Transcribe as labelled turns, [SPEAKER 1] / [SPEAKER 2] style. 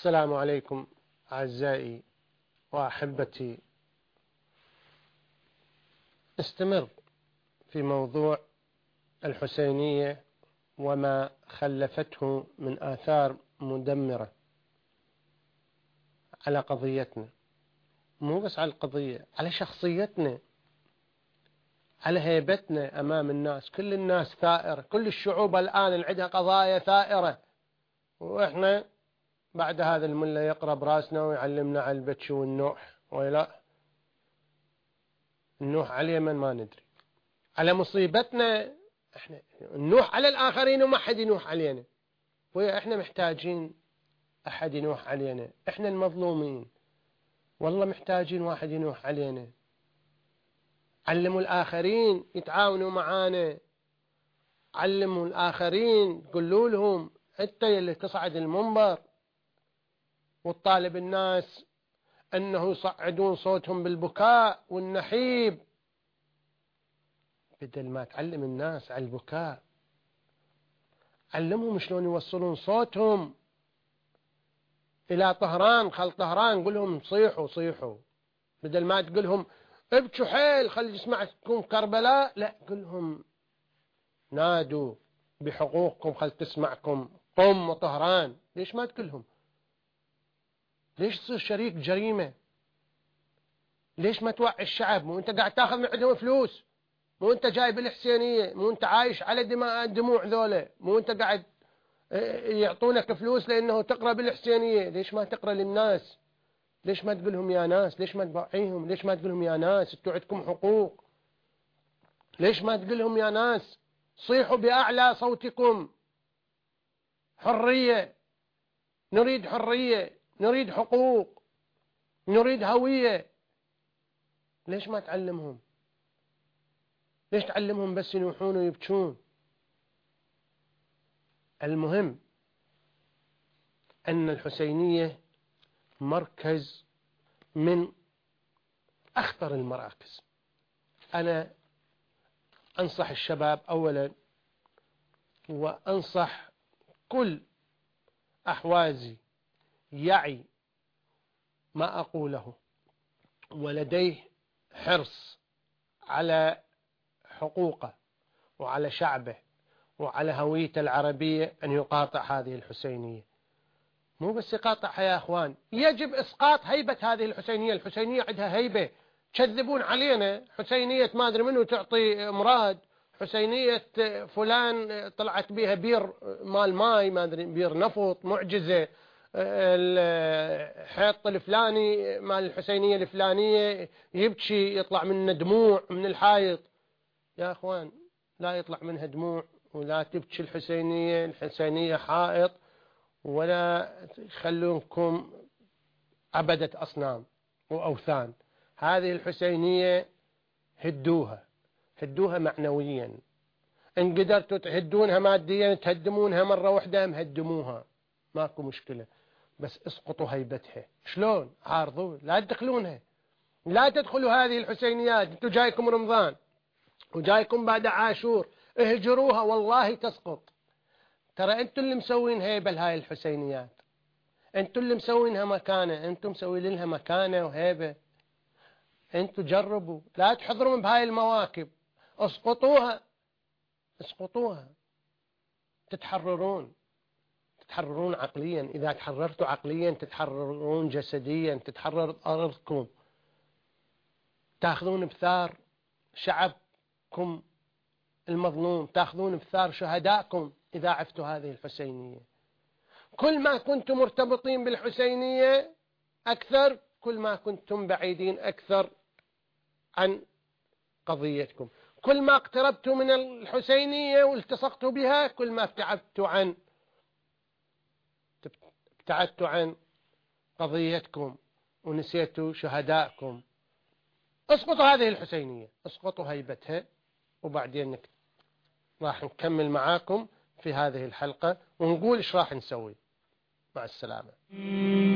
[SPEAKER 1] السلام عليكم أعزائي وأحبتي. استمر في موضوع الحسينية وما خلفته من آثار مدمرة على قضيتنا، مو بس على القضية، على شخصيتنا، على هيبتنا أمام الناس. كل الناس ثائرة، كل الشعوب الآن عندها قضايا ثائرة، وإحنا بعد هذا الملا يقرأ براسنا ويعلمنا على البتش والنوح، ولا النوح على اليمن ما ندري. على مصيبتنا احنا نوح على الآخرين وما حد ينوح علينا، وإحنا محتاجين أحد ينوح علينا. إحنا المظلومين والله محتاجين واحد ينوح علينا. علموا الآخرين يتعاونوا معانا، علموا الآخرين، قولوا لهم أنت اللي تصعد المنبر وتطالب الناس أنه يصعدون صوتهم بالبكاء والنحيب، بدل ما تعلم الناس على البكاء علمهم شلون يوصلون صوتهم إلى طهران. خل طهران قل لهم صيحوا صيحوا، بدل ما تقول لهم ابكوا حيل خلي يسمعكم كربلاء، لا قل لهم نادوا بحقوقكم خل تسمعكم قم وطهران. ليش ما تقول لهم؟ ليش تصير شريك جريمة؟ ليش ما توعي الشعب؟ مو انت قاعد تاخذ من عندهم فلوس، مو انت جايب الحسينية، مو انت عايش على دموع ذولا، مو انت قاعد يعطونك فلوس لأنه تقرأ بالحسينية. ليش ما تقرأ للناس؟ ليش ما تقولهم يا ناس؟ ليش ما توعيهم؟ ليش ما تقولهم يا ناس انتوا عندكم حقوق؟ ليش ما تقولهم يا ناس صيحوا بأعلى صوتكم حرية، نريد حرية، نريد حقوق، نريد هوية؟ ليش ما تعلمهم؟ ليش تعلمهم بس ينوحون ويبكون؟ المهم أن الحسينية مركز من أخطر المراكز. أنا أنصح الشباب أولا، وأنصح كل أحوازي يعي ما أقوله ولديه حرص على حقوقه وعلى شعبه وعلى هويته العربية أن يقاطع هذه الحسينية. مو بس يقاطعها يا أخوان، يجب إسقاط هيبة هذه الحسينية. الحسينية عندها هيبة، تكذبون علينا. حسينية ما أدري منه تعطي مراد، حسينية فلان طلعت بها بير مال ماي ما أدري بير نفط معجزة، الحيط الفلاني مال الحسينية الفلانية يبكي يطلع منه دموع من الحائط. يا أخوان لا يطلع منها دموع ولا تبكي الحسينية. الحسينية حائط، ولا يخلونكم عبدة أصنام وأوثان. هذه الحسينية هدوها، هدوها معنويا. إن قدرتوا تهدونها ماديا تهدمونها مرة واحدة مهدموها، ماكو مشكلة، بس اسقطوا هيبتها. شلون؟ عارضوا، لا تدخلونها، لا تدخلوا هذه الحسينيات. انتوا جايكم رمضان وجايكم بعد عاشور، اهجروها والله تسقط. ترى انتوا اللي مسوين هيبة لهاي الحسينيات، انتوا اللي مسوينها مكانة، انتوا مسوين لها مكانة وهيبة. انتوا جربوا، لا تحضرون بهاي المواكب، اسقطوها، اسقطوها، تتحررون، تتحررون عقليا. إذا تحررتوا عقليا تتحررون جسديا، تتحرر أرضكم، تأخذون بثار شعبكم المظلوم، تأخذون بثار شهدائكم إذا عفتوا هذه الحسينية. كل ما كنتم مرتبطين بالحسينية أكثر، كل ما كنتم بعيدين أكثر عن قضيتكم. كل ما اقتربتوا من الحسينية والتصقتوا بها، كل ما ابتعدتوا عن قضيتكم ونسيتوا شهدائكم. اسقطوا هذه الحسينية، اسقطوا هيبتها، وبعدين راح نكمل معاكم في هذه الحلقة ونقول ايش راح نسوي. مع السلامة.